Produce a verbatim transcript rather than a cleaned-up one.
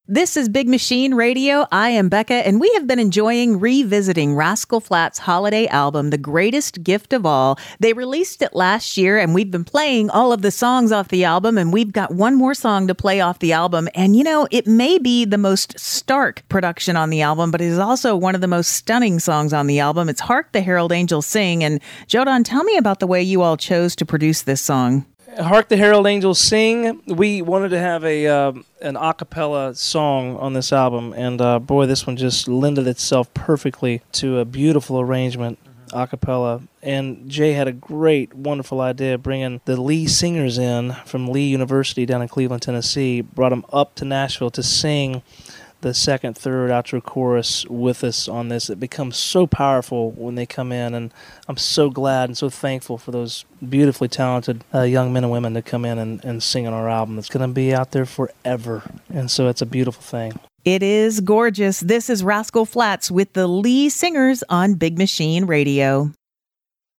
This is Big Machine Radio. I am Becca, and we have been enjoying revisiting Rascal Flatts' holiday album, The Greatest Gift of All. They released it last year, and we've been playing all of the songs off the album, and we've got one more song to play off the album. And, you know, it may be the most stark production on the album, but it is also one of the most stunning songs on the album. It's Hark the Herald Angels Sing. And, Jodan, tell me about the way you all chose to produce this song. Hark the Herald Angels Sing. We wanted to have a uh, an a cappella song on this album, and uh, boy, this one just lended itself perfectly to a beautiful arrangement, mm-hmm. a cappella. And Jay had a great, wonderful idea, bringing the Lee singers in from Lee University down in Cleveland, Tennessee, brought them up to Nashville to sing the second, third, outro chorus with us on this. It becomes so powerful when they come in, and I'm so glad and so thankful for those beautifully talented uh, young men and women to come in and, and sing on our album. It's going to be out there forever, and so it's a beautiful thing. It is gorgeous. This is Rascal Flatts with the Lee Singers on Big Machine Radio.